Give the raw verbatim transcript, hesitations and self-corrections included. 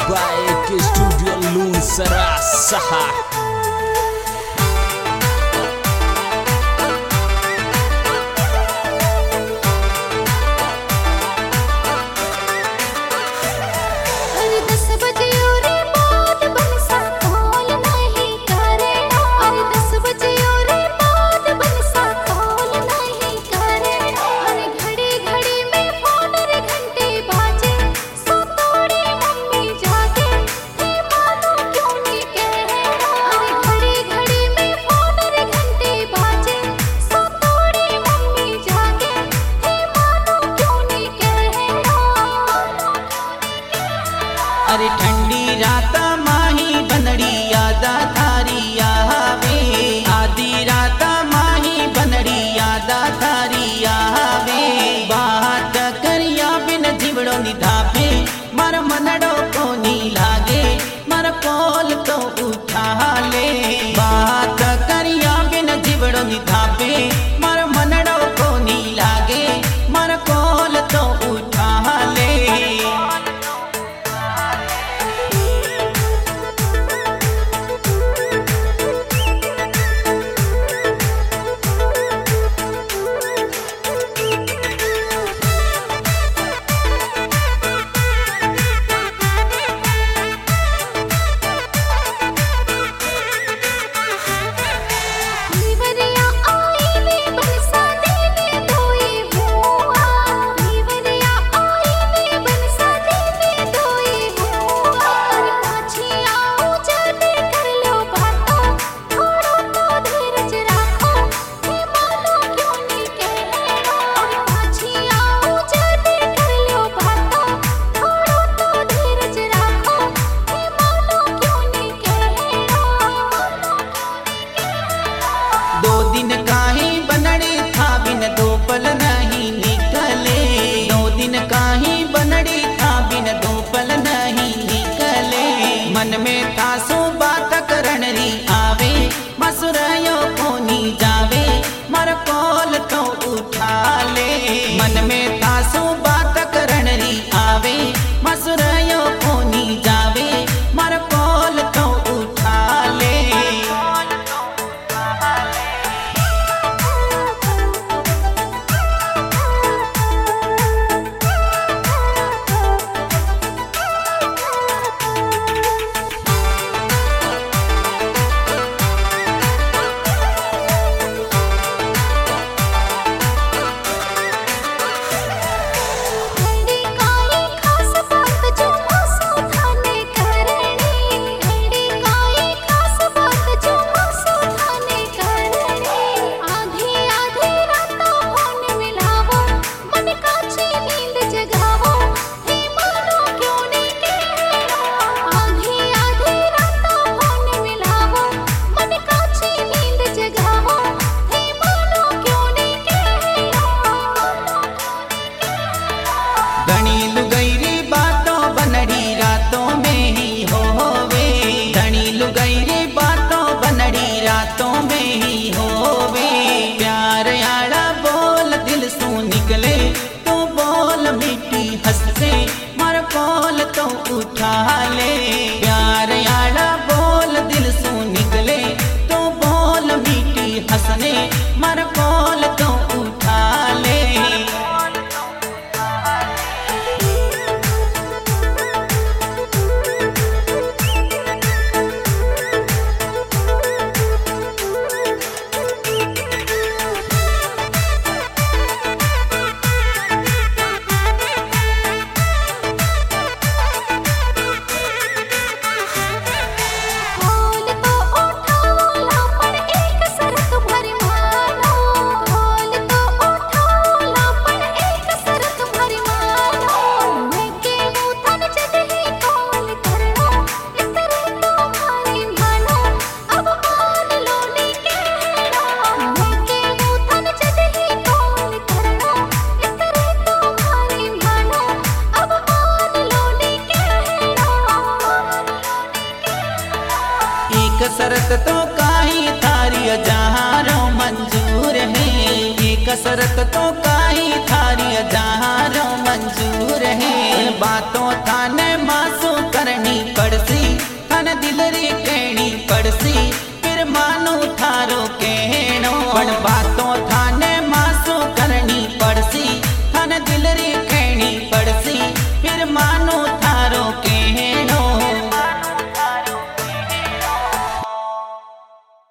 by K Studio Loon Sarah Saha. अरे ठंडी रात माही बनड़ी यादा थारी आवे, आधी रात माही बनड़ी यादा थारी आवे। बात करिया बिन जीवड़ो निधापे मर मनड़ो को नी लागे, मर पोल तो उठा ले। बात करिया बिन जीवड़ो निधापे मर मनड़ो को नी लागे, मर पोल तो उठा ले। दो दिन काहे बनड़े था बिन दो पल नहीं निकले, दो दिन काहे बनड़े था बिन दो पल नहीं निकले। मन में था सो बात करण री आवे, मसुरायो कोनी जावे, मर पोल तो उठा ले। मन में था सो बात करण री आवे, मसुरायो कोनी जावे, मर पोल तो उठा ले। रातों में ही होवे प्यार यारा बोल दिल सू निकले, तो बोल मिट्टी हंसते मर पोल तो उठा ले। प्यार यारा बोल दिल सू निकले, तो बोल मिट्टी हंसने मर पोल तो उठा ले। कसरत तो काई थारी जहारो मंजूर है, ये कसरत तो काई थारी जहारो मंजूर है। बातों थाने मासू करनी दिलरी कहनी पड़सी फिर मानो थारो कहनो पण बातों